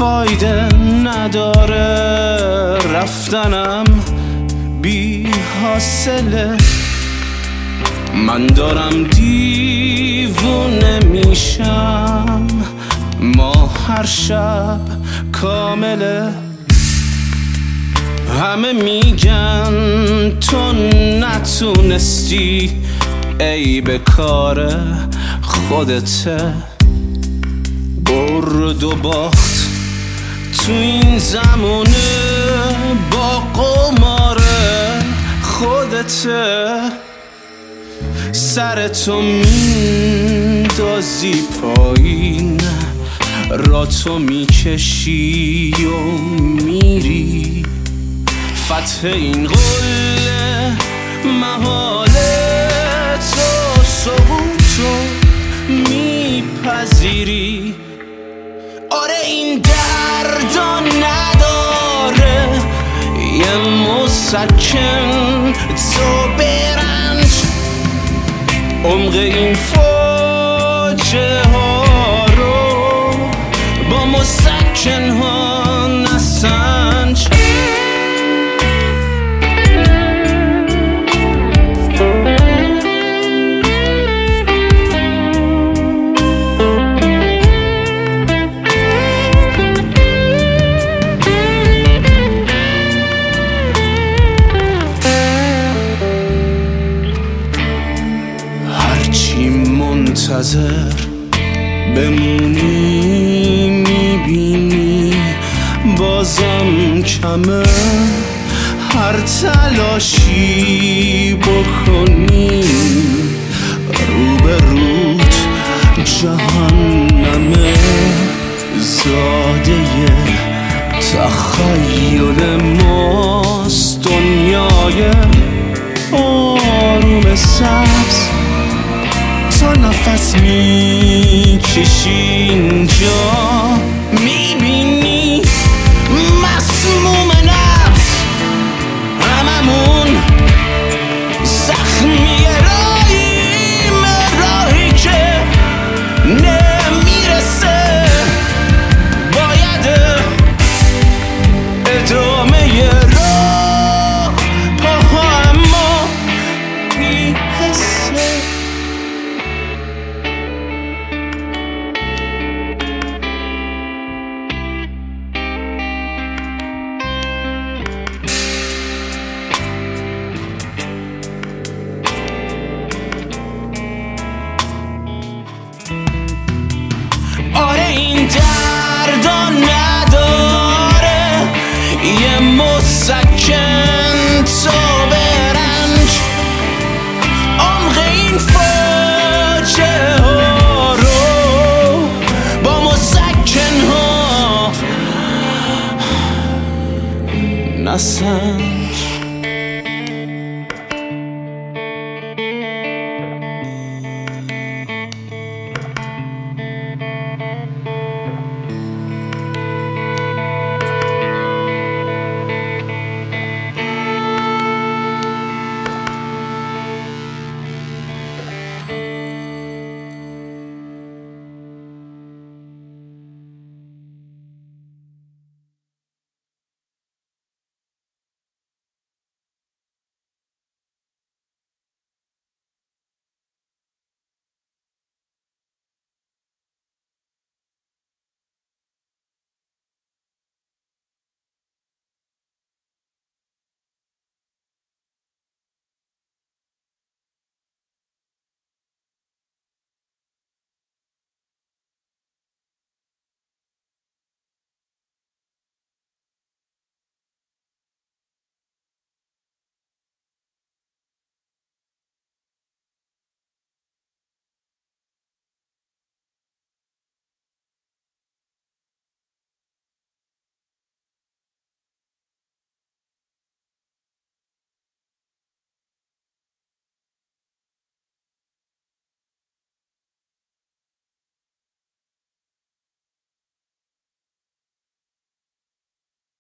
فایده نداره رفتنم بی حاصله. من دارم دیوونه میشم، ما هر شب کامله. همه میگن تو نتونستی، ای به کار خودته. برد و باخت تو این زمونه با قمار خودته. سرتو میندازی پایین، را تو میکشی و میری. فتح این قله محاله، تو سقوطو میپذیری. آره این دردا نداره یه مسکن، تو برنج عمق این فاجعه ها رو با مسکن ها نسنج. منتظر بمونی میبینی بازم کمه. هر تلاشی بکنی رو به روت جهنمه. زاده تخیل ماست دنیای آروم سبز. تا نفس میکشی اینجا میبینی مسموم نفس. هممون زخمی راهیم، راهی که نمیرسه. باید ادامه راه پاها اما بی‌حسه. آره این دردا نداره یه مسکن، تو برنج عمق این فاجعه ها رو با مسکن ها نسنج.